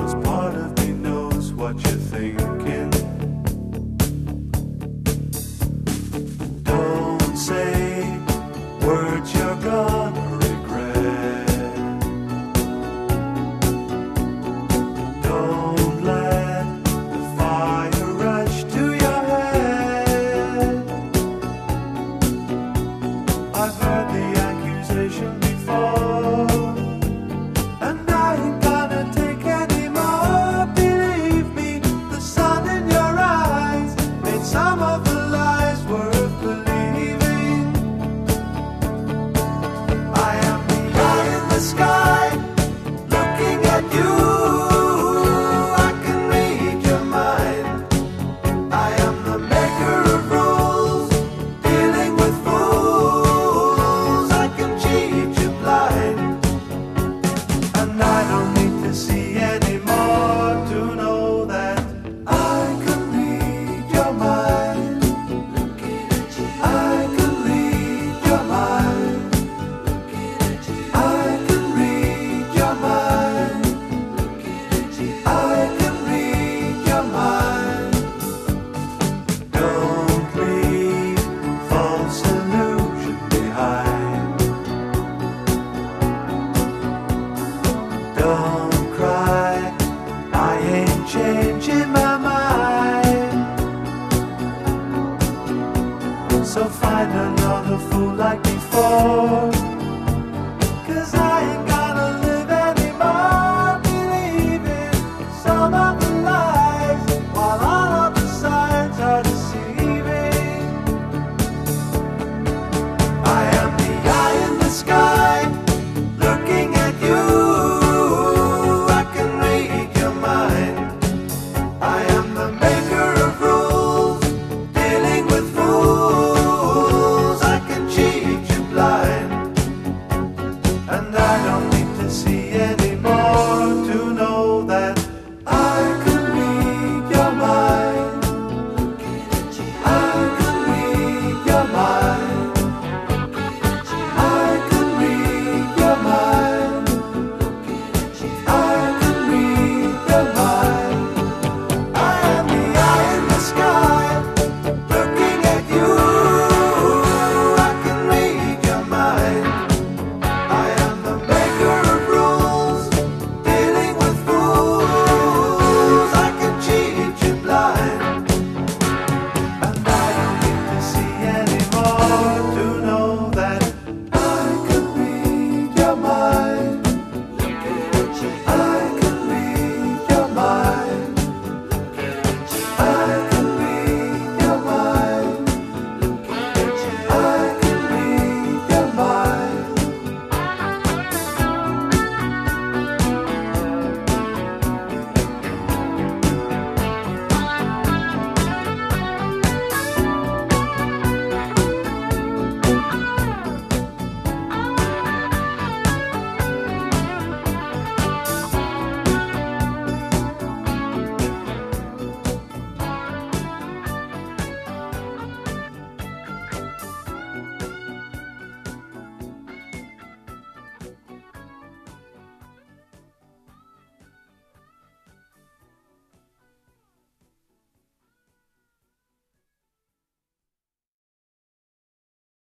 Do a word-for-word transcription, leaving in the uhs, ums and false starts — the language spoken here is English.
'cause part of me knows what you're thinking. Don't say words you're gonna regret. Don't let the fire rush to your head. I've heard the accusation before, and I ain't gonna take any more. Believe me, the sun in your eyes made some of the lies worth believing. I am the eye in the sky, looking at you. I can read your mind. I am the maker of rules, dealing with fools. I can cheat you blind, and I don't need to see anymore to know that I can read your mind. I can read your mind. I can read your mind. I can read your mind. Don't leave false illusion behind. Don't cry, I ain't changing my mind. So find another fool like before.